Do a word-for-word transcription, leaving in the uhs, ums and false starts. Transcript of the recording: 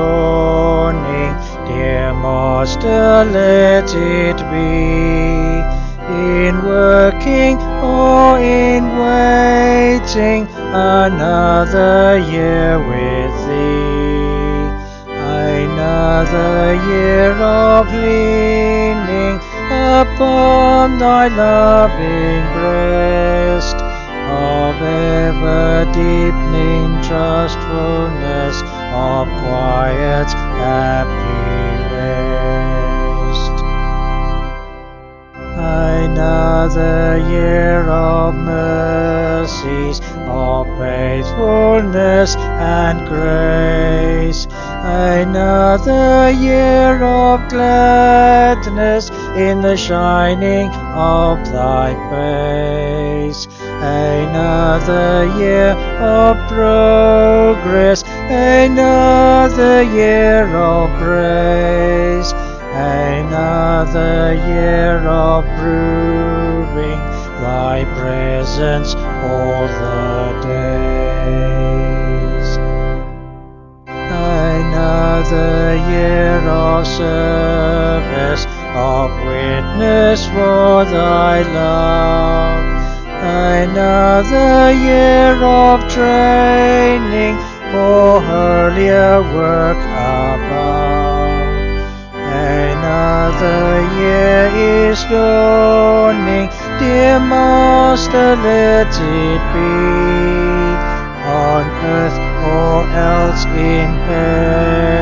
dawning. Dear Master, let it be, in working or in waiting, another year with Thee. Another year of leaning upon Thy loving breast, of ever-deepening trustfulness, of quiet, happy rest. Another year of mercies, of faithfulness and grace. Another year of gladness in the shining of Thy face. Another year of progress, another year of praise, another year of proving Thy presence all the days. Another year of service, of witness for Thy love. Another year of training for holier work above. Another year is dawning, dear Master, let it be, on earth or else in heaven.